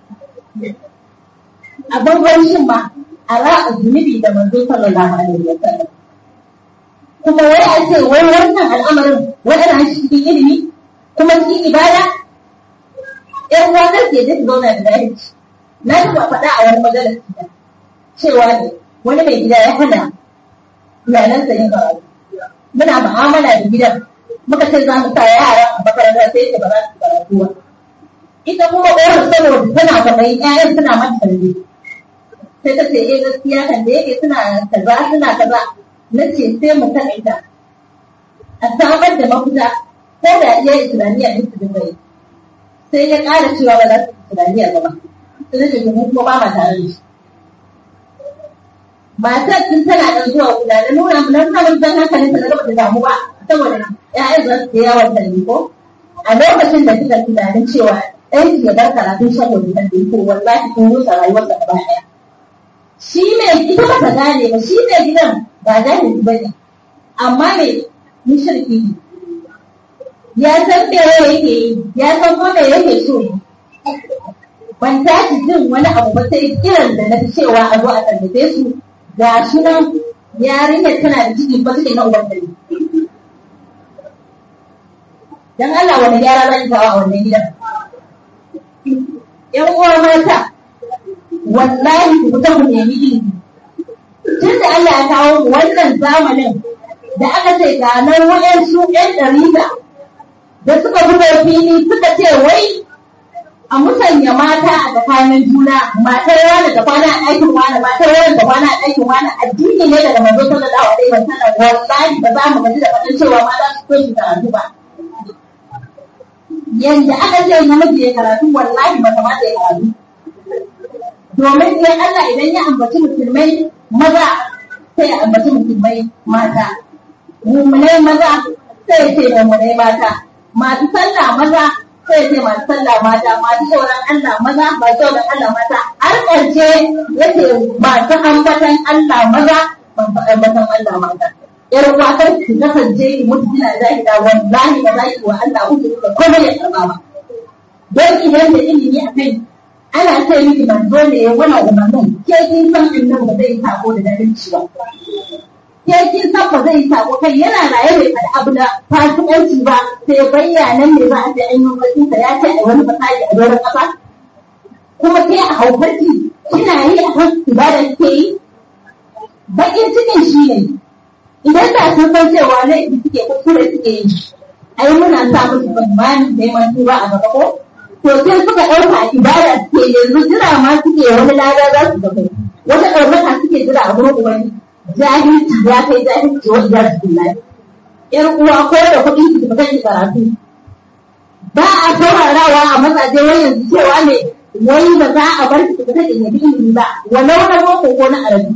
Speaker 1: a bangon shin ma a ra'a zunubi da manzo sallallahu alaihi wa sallam. Kuma wai a ce wai wannan al'amarin wai ana shi cikin ilimi kuma cikin ibada. ‘Yan uwa kar ke da zauna da jahilci. na ji ba faɗa a wani majalisi cewa ne wani mai gida ya hana iyalansa yin karatu. Muna mu'amala da gidan muka ce za mu sa yara a makaranta sai ba za su karatu ba. Ita kuma ƙorar saboda tana kwaɗayin ƴaƴan suna mata tarbi. Sai ta ce eh gaskiya kan da yake suna kaza suna kaza. Na ce sai mu taƙaita a samar da mafita ko da iya islamiyya ɗin su dinga yi. Sai ya ƙara cewa ba za su islamiyya ba ba. Sai na ce kuma kuma ba ma tare da shi. Matar tun tana ɗan zuwa kula da nuna mu nan samun dan hankalin ta gaba da damu ba saboda ƴaƴan za su yawan talli ko a lokacin da kika tunanin cewa ɗan ki ya bar karatun saboda talli ko wallahi kun rusa rayuwar da gaba ɗaya. Shi mai ita ba ta gane ba shi mai gidan ba jahili ba ne amma me mushriki ne. Ya san me yake yi ya san ko me yake so ne. Ban tashi jin wani abu ba sai kiran da na fi cewa a zo a tallafe su ga shi nan yarinyar tana da ciki ba suke na uban dare. Dan Allah wani gyara zan kawo a wannan gidan. Yan uwa mata wallahi ku fita mu nemi ilimi. Tun da Allah ya kawo mu wannan zamanin da aka ce ga nan waɗansu ƴan ɗariƙa da suka fito fili suka ce wai a musanya mata a tsakanin juna matar wani da kwana a ɗakin wani matar wani da kwana a ɗakin wani addini ne daga manzo sallallahu alaihi wasallam wallahi ba za mu gaji da fatan cewa mata su so su karatu ba yanda aka ce namiji ya karatu wallahi ba kamata ya karatu domin sai Allah idan ya ambaci musulmai maza sai ya ambaci musulmai mata mu'minai maza sai ya ce mu'minai mata masu sallah maza sai ce masu sallah mata masu tsoron Allah maza masu tsoron Allah mata har ƙarshe yake masu ambatan Allah maza masu ambatan Allah mata yar uwatar ki kasance ki mutu kina zahira wallahi ba za ki wa Allah uku da komai ya karba ba don idan da ilimi a kai ana ce miki manzo ne ya wani umarnin ke kin san annabi ba zai sako da dalilci ba ke kin san ba zai sako kai yana raye bai faɗi abu da fasikanci ba sai bayyanan ne za a ce an yi wasu sa ya ce a wani fasaki a doron ƙasa kuma ke a haukarki kina yi a kan ibada ke yi bakin cikin shi ne idan da sun san cewa laifi suke kuskure suke yi ai muna sa musu tsammani neman tuba a gaba ko to sai suka ɗauka ibada suke yanzu jira ma suke wani lada za su gaba wata ɗaukaka suke jira a gurin ubangiji jahilci ya kai jahilci wa iyar billahi yar uwa ko da kuɗi ki fita ki karatu ba a saurarawa a mazaje wai yanzu cewa ne wai ba za a bar ki fita ki nemi ilimi ba walau na boko ko na arabi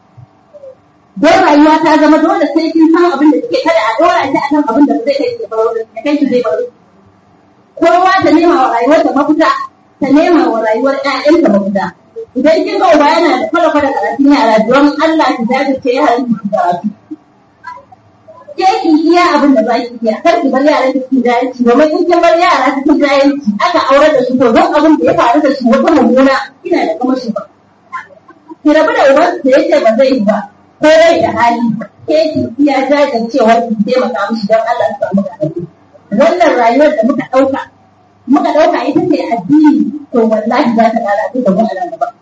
Speaker 1: don rayuwa ta zama dole sai kin san abin da suke kada a dora shi akan abin da zai kai ki baro da kai ki zai baro kowa ta nema wa rayuwarta mafita ta nema wa rayuwar ƴaƴanta mafita idan kin ga uba yana da kwala kwala karatun yara don Allah ki dace ce yaran ki karatu ke ki iya abin da za ki iya kar ki bar yaran ki jahilci domin in kin bar yara ki jahilci aka aure da su to don abin da ya faru da su wata mummuna ina da kamar shi ba ki rabu da uban da yake ba zai yi ba ko rai da hali ke ki iya jajircewa ki taimaka mishi don Allah su samu karatu wannan rayuwar da muka ɗauka muka ɗauka ita ce addini to wallahi za ta lalata da mu a nan gaba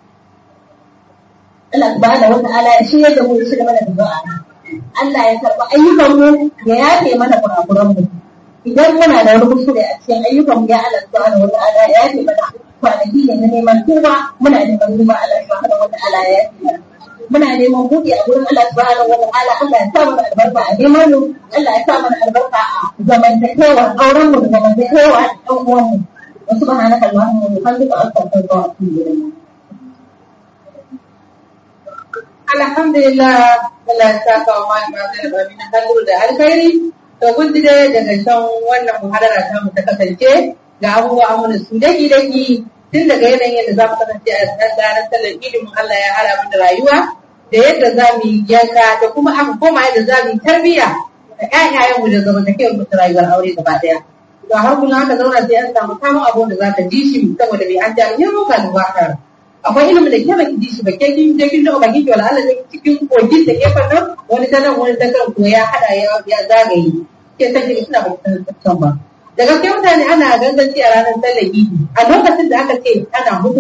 Speaker 1: Allah subhanahu wata'ala ya shirya da mu ya shirya mana da du'a Allah ya karɓi ayyukan mu ya yafe mana kurakuran mu idan muna da wani kuskure a cikin ayyukan mu ya Allah subhanahu wata'ala ya yafe mana kwanaki ne na neman tuba muna neman tuba Allah subhanahu wata'ala ya yafe mana muna neman buɗe a gurin Allah subhanahu wata'ala Allah ya sa mana albarka a neman mu Allah ya sa mana albarka a zamantakewar auren mu da zamantakewar ɗan uwan mu wa subhanaka allahumma wa bihamdika astaghfiruka wa atubu ilayk
Speaker 2: alhamdulillah Allah ya saka wa malama da babina kallu da alkhairi to kun ji dai daga can wannan muhadara ta mu ta kasance ga abubuwa amuna su daki daki tun daga yanayin yadda za mu kasance a cikin ranar sallar idin Allah ya hada mu da rayuwa da yadda za mu yi yanka da kuma aka koma yadda za mu yi tarbiyya da ƴaƴayenmu da zamantakewar mu ta rayuwar aure gaba ɗaya to har kullum haka zauna sai an samu kamun abun da za ka ji shi saboda bai an jami'in ruka da wakar akwai ilimin da ke baki ji shi ba ke kin je kin da baki ki wala Allah ne cikin kogin da gefen nan wani ta nan wani ta kan ko ya hada ya ya zagaye ke san ki suna baki san ba da gaske mutane ana ganganci a ranar sallar idi a lokacin da aka ce ana hutuba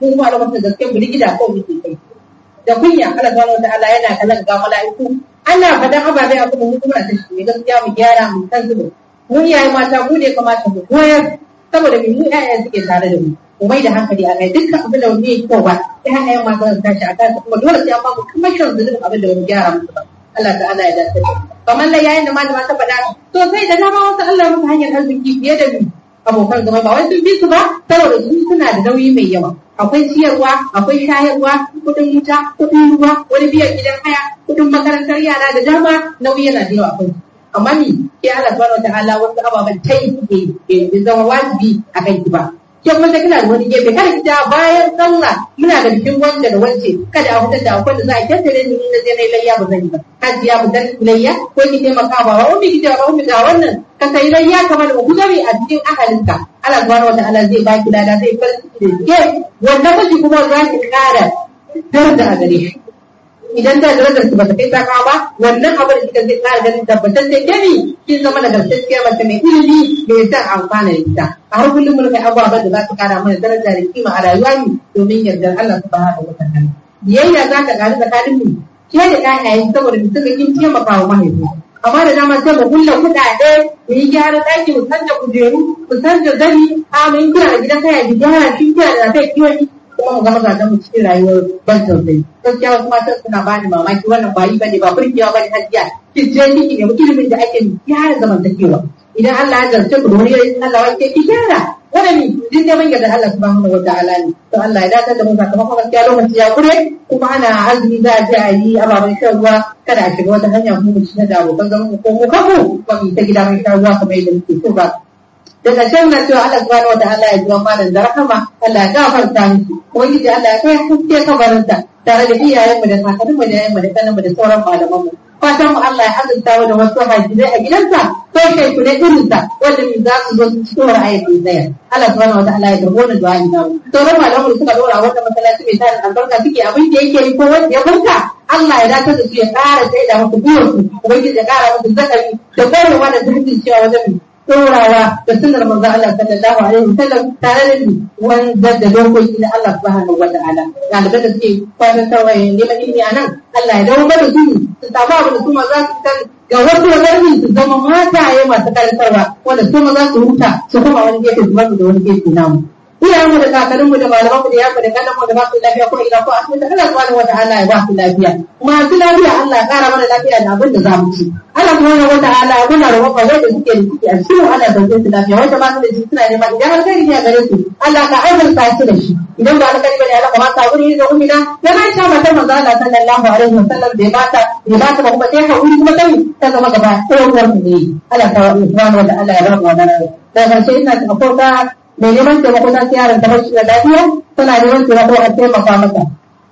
Speaker 2: mu kuma da mutum gaske mu rigida ko muke kai da kunya Allah subhanahu wataala yana kallon ga mala'iku ana fadan ababai a kuma mu kuma ta shi gaskiya mu gyara mu kan zuba mu iyaye mata mu ne kamata mu koyar saboda mu mu iyaye suke tare da mu mu mai da hankali a kai dukkan abin da wani yake ba sai iyaye mata su tashi a kansa kuma dole sai an ba mu kuma shan zulubin abin da wani gyara musu ba Allah ta'ala ya dace kamar la yayin da malama ta faɗa to sai da dama wasu Allah musu hanyar arziki fiye da mu abokan zama ba wai sun fi su ba saboda su suna da nauyi mai yawa akwai ciyarwa akwai shayarwa kudin wuta kudin ruwa wani biyan gidan haya kudin makarantar yara da dama nauyi yana da yawa akwai amma ni ke Allah subhanahu wataala wasu ababen tai ke ke zama wajibi a kan ki ba ke kuma kina da wani gefe kada ki ta bayan sallah muna da bikin wanda da wance kada a hutar da akwai da za a tattare ni na je na layya ba zan yi ba hajiya mu dan layya ko ki taimaka ba wa ummi ki ta ba ummi ga wannan ka sai layya kamar da ku gari a cikin ahalinka Allah subhanahu wataala zai baki lada zai farki da ke wannan miji kuma za ki kara daraja a gare shi idan da darajar ki ba ta kai ta kawo ba wannan abin da kika zai kara ganin tabbatar da gani kin zama da gaskiya mace mai ilimi da ya san amfana da ita a har kullum mun kai abubuwa da za su kara mana daraja da kima a rayuwa ne domin yardar Allah subhanahu wataala biyayya za ta gari tsakanin mu ke da ƴaƴaye saboda mu suka kin taimaka wa mahaifi amma da dama sai mu kulla kuɗaɗe mu yi gyara ɗaki mu canza kujeru mu canza zani a mu yi kira da gidan kaya ki gyara shi kira da kai kiwoni kuma mu ga mazajen mu cikin rayuwar ban tausayi gaskiya wasu matan suna bani mamaki wannan ba yi bane ba burgewa bane hajiya ki je kiki ne ilimin da ake gyara zamantakewa idan Allah ya zarce ku da wani irin Allah wake ki gyara wannan ni din da manya da Allah subhanahu wataala ne to Allah ya dace da mu sakamakon gaskiya lokaci ya kure kuma ana azumi za a je a yi ababen shan ruwa kada a shiga wata hanya mu mu ci da abokan zaman mu ko mu kanmu ba mu ta gida mai shan ruwa kamar yadda muke so ba da ƙarshen na cewa Allah subhanahu wataala ya jiwa malam da rahama Allah ya gafarta miki ubangiji Allah ya kai haske kabarinta tare da iyayenmu da kakanninmu da yayanmu da kananmu da sauran malamanmu fatan mu Allah ya azurta mu da wasu hajjai a gidansa ko kai ku ne irinsa wanda mu za su zo su ci dora ayatin tsaya Allah subhanahu wataala ya garbo da du'a ina mu sauran malamanmu suka dora wanda masallaci mai tarin albarka suke abin da yake yi ko wanda ya barka Allah ya dace da su ya ƙara sai da muku buwarsu ubangiji ya ƙara muku zakari da kwarewa da zurfin cewa wajen ɗorawa da sunnar manzo Allah sallallahu alaihi wasallam tare da ni wanda da dokoki na Allah subhanahu wa ta'ala ɗalibai da suke kwanan tawaye neman ilimi a nan Allah ya dawo da su su samu abin da su ma za su san ga wasu wajen su zama mataye masu karantarwa wanda su ma za su huta su kuma wani gefe su masu da wani gefe namu iyayenmu da kakanninmu da malamanmu da yamu da kannanmu da ba su lafiya ko ina ko asibiti Allah subhanahu wa ta'ala ya ba su lafiya masu lafiya Allah ya kara mana lafiya da abin da za mu ci Allah subhanahu wa ta'ala muna roƙon wanda suke da ciki a cikin Allah da zai su lafiya wanda ba su da shi suna neman idan alkhairi ne a gare su Allah ka aibanta su da shi idan ba alkhairi bane Allah ka ba ta wuri da umina da ma sha mata manzo Allah sallallahu alaihi wasallam bai ba ta bai ba ta kuma sai hauri kuma kai ta zama gaba ɗaukar mu ne Allah ta subhanahu wa ta'ala ya rabu wannan da karshe ina ta koka mai neman taimako ta yaron ta bashi da lafiya tana neman taimako a taimaka masa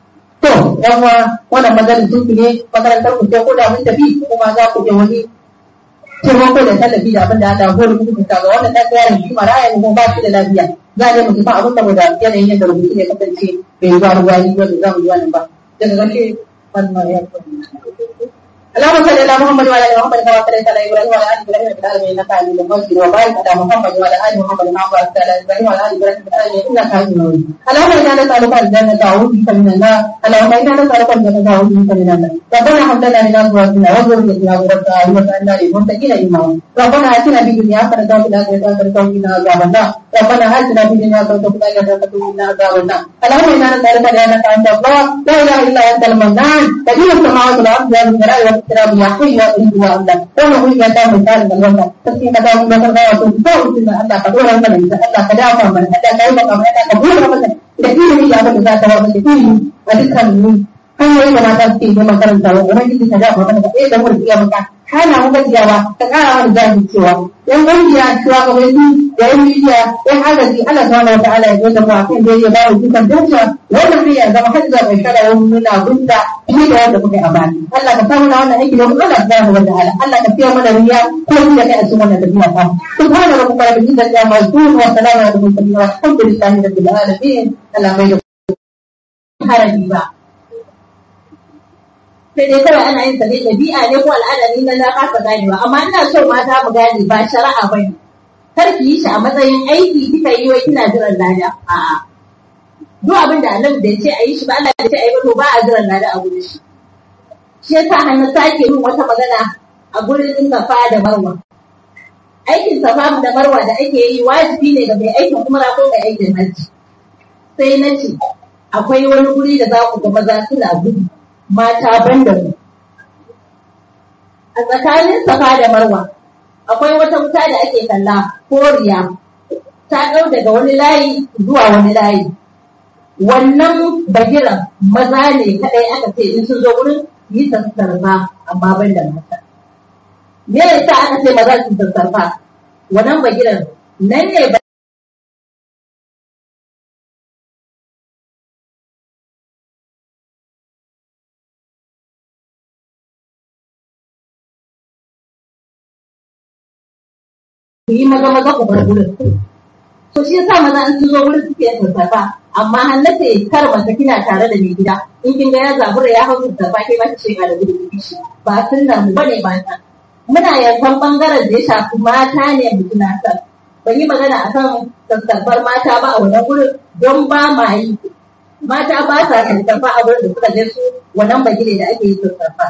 Speaker 2: to yan wannan majalisun ku ne makarantar ku ko da mun tafi kuma za ku je wani taimako da tallafi da abin da Allah ya rubuta ta ga wannan ɗan yaron shi maraya ne kuma ba shi da lafiya za a je mu tafi abin da yanayin yadda rubutu ne kasance bai ruwa ruwa ni wanda za mu yi wannan ba daga ƙarshe wannan ya اللهم صل على محمد وعلى ال محمد كما صليت على ابراهيم وعلى ال ابراهيم في العالمين انك حميد مجيد وبارك على محمد وعلى ال محمد كما باركت على ابراهيم وعلى ال ابراهيم في العالمين انك حميد مجيد اللهم انا نسالك الجنه تعوذ بك من النار اللهم انا نسالك الجنه تعوذ بك من النار ربنا هب لنا من ازواجنا وذريتنا قرة اعين واجعلنا للمتقين اماما ربنا اتنا في الدنيا حسنه وفي الاخره حسنه وقنا عذاب النار ربنا اتنا في الدنيا حسنه وفي الاخره حسنه وقنا عذاب النار اللهم انا نسالك بانك انت الله لا اله الا انت المنان بديع السماوات والارض يا ذا الجلال والاكرام يا حي ya Allah wannan wuri ya ta mai tsarin albarka sai ka dawo da kan gawa to ko kuma Allah ka dora mana da Allah ka dafa mana Allah ka yi maka mana ka dora mana da ilimi ya ba da za ta wa da ilimi a dukkan mu hanyoyin da mata suke yi makaranta wa ubangiji ta dafa mana da da mu iya maka kana mu gajiyawa ta kara mana zabi cewa yan gajiya cewa ga wani da yan midiya yan agaji Allah subhanahu wa ta'ala ya zo da mu akan da ya ba mu dukan dace wannan ne ya zama hadda mai shara wani muna gunda shi da wanda kuke a bani Allah ka samu na wannan aiki da mu Allah subhanahu wa ta'ala Allah ka fiye mana riya ko mu da kai a cikin wannan tafiya ta subhana rabbika rabbil izzati amma yasifun wa salamun ala al-mursalin walhamdulillahi rabbil alamin Allah mai haraji ba sai dai kawai ana yin sa ne ɗabi'a ne ko al'ada ne na na kasa ganewa amma ina so mata mu gane ba shari'a bane kar ki yi shi a matsayin aiki kika yi wai kina jiran lada a'a
Speaker 1: duk abin da annabi da ce a yi shi ba Allah da ce a yi ba to ba a jiran lada a gurin shi shi yasa hannu sake yin wata magana a gurin safa da marwa aikin safa da marwa da ake yi wajibi ne ga mai aikin umra ko mai aikin hajji sai na ce akwai wani guri da za ku ga maza suna gudu mata ban da mu a tsakanin safa da marwa akwai wata wuta da ake kalla koriya ta ɗau daga wani layi zuwa wani layi wannan bagiran maza ne kadai aka ce in sun zo wurin yi sassarfa amma ban da mata me yasa aka ce maza su sassarfa wannan bagiran nan ne ba ku yi maza maza ku bar wurin to shi yasa maza an sun zo wurin suke sassarfa amma hannata kar mace kina tare da mai gida in kin ga ya zabura ya hau sassarfa kai ma ki ce ga da gudu shi ba sunnar mu bane ba ta muna yankan bangaren da ya shafi mata ne mu tunatar ban yi magana akan sassarfar mata ba a wannan gurin don ba ma yi mata ba sa sassarfa a gurin da suka je su wannan bagire da ake yi sassarfa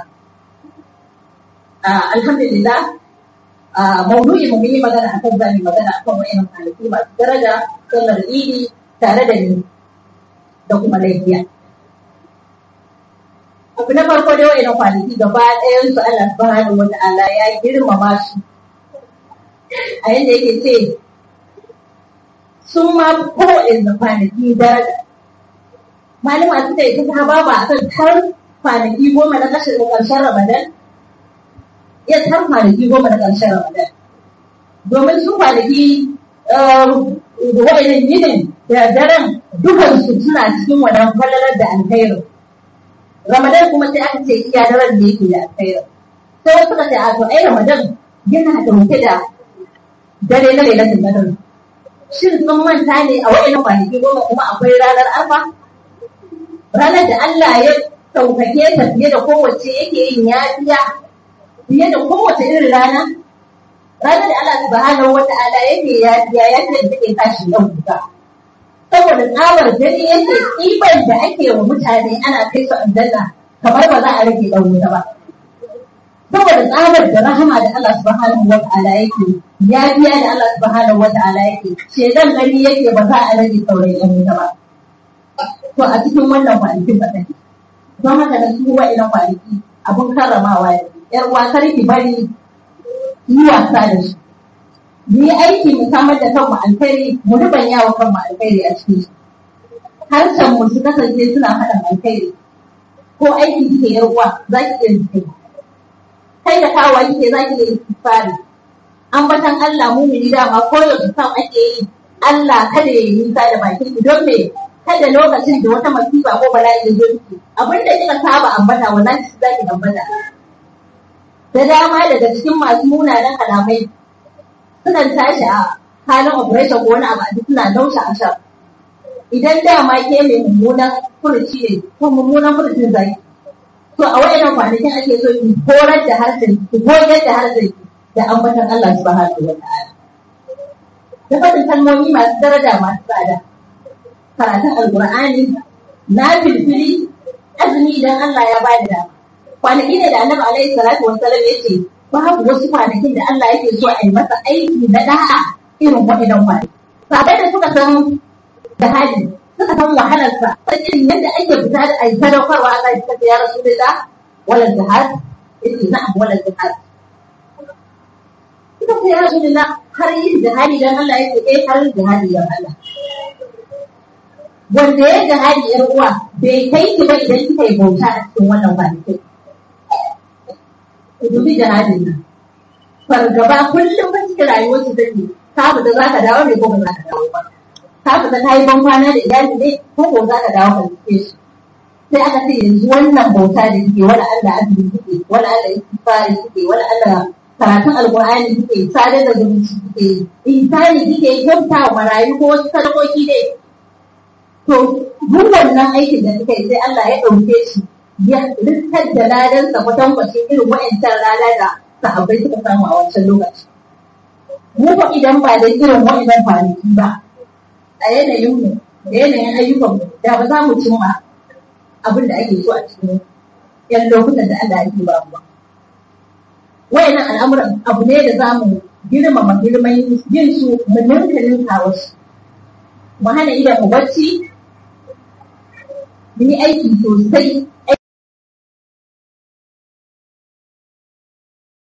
Speaker 1: alhamdulillah maudu'i mu yi magana akan zani magana akan wayannan kwanaki masu daraja sallar idi tare da ni da kuma lafiya. Abu na farko dai wayannan kwanaki gaba ɗayan su Allah subhanahu wa ta'ala ya girmama su a yanda yake ce sun ma kowanne kwanaki daraja. Malama suka yi ta baba akan tar kwanaki goma na ƙarshen Ramadan ya tar kwanaki goma na ƙarshen Ramadan. Domin su kwanaki wa'inin yinin da daren dukansu suna cikin wannan falalar da alkhairu. Ramadan kuma sai aka ce iya daren da yake da alkhairu. Sai wasu suka ce a to ai Ramadan yana dauke da dare na lailatul qadr. Shin sun manta ne a wa'inin kwanaki goma kuma akwai ranar Arfa? Ranar da Allah ya saukake ta fiye da kowace yake yin yafiya fiye da kowace irin rana ranar da Allah subhanahu wa ta'ala yake yafiya yafiya da take tashi yau duka saboda tsabar gani yake kiban da ake wa mutane ana kai su aljanna kamar ba za a rage dan wuta ba saboda tsabar da rahama da Allah subhanahu wa ta'ala yake yafiya da Allah subhanahu wa ta'ala yake shedan gani yake ba za a rage sauran yan wuta ba to a cikin wannan kwanakin ba take don haka da su wa'ina kwanaki abun karramawa ne yar uwa ki bari yi wasa da shi mu yi aiki mu samar da kanmu alkhairi mu ruban yawo kanmu alkhairi a cikin shi harshen mu su kasance suna faɗan alkhairi ko aiki kike yar uwa za ki iya zikiri kai da kawo kike za ki iya istighfari ambatan Allah mu mu dama ko yau san ake yi Allah kada ya yi nisa da bakin ki don me kada lokacin da wata masifa ko bala'i ya zo miki abinda kika saba ambata wallahi za ki ambata da dama daga cikin masu munanan kalamai sukan tashi a halin operation ko wani abu a suna naushe a shan idan dama ke mai mummunan furuci ne ko mummunan furucin zaki to a wayannan kwanakin ake so ki horar da harshen ki goyar da harshen ki da ambatan Allah subhanahu wa ta'ala da fadin kalmomi masu daraja masu tsada karatun alqur'ani na filfili azumi idan Allah ya bada dama kwanaki ne da annabi alaihi salatu wassalam ya ce babu wasu kwanakin da Allah yake so a yi masa aiki na da'a irin waɗannan kwanaki. Sabai da suka san jihadi suka san wahalarsa san irin yadda ake fita da ayi sadaukarwa a kai suka ya rasulullah wala jihad yake na'am wala jihad. Suka ce ya rasulullah har yin jihadi dan Allah yake eh har yin jihadi dan Allah. Wanda ya jihadi yar uwa bai kai ki ba idan kika yi bauta a cikin wannan kwanakin. Ku dubi jihadin nan. Fargaba kullum ba cikin rayuwar su take, ka fita za ka dawo ne ko ba za ka dawo ba. Ka fita ka yi ban kwana da iyali ne ko ko za ka dawo ka rike shi. Sai aka ce yanzu wannan bauta da kike wala Allah azumi kike, wala Allah istighfari kike, wala Allah karatun alqur'ani kike, sadar da zumunci kike, insani kike kyauta wa marayu ko wasu sadakoki ne. To duk wannan aikin da kike sai Allah ya dauke shi ya rikar da ladansa kwatankwacin irin wa'ancan rana da sahabbai suka samu a wancan lokaci. Mu ba idan ba da irin wa'annan kwanaki ba, a yanayin mu da yanayin ayyukanmu da ba za mu cimma abin da ake so a cikin yan lokutan da Allah yake ba mu. Wayannan al'amuran abu ne da za mu girmama girman yin su mu ninka ninka wasu. Mu hana idan mu bacci, mu yi aiki sosai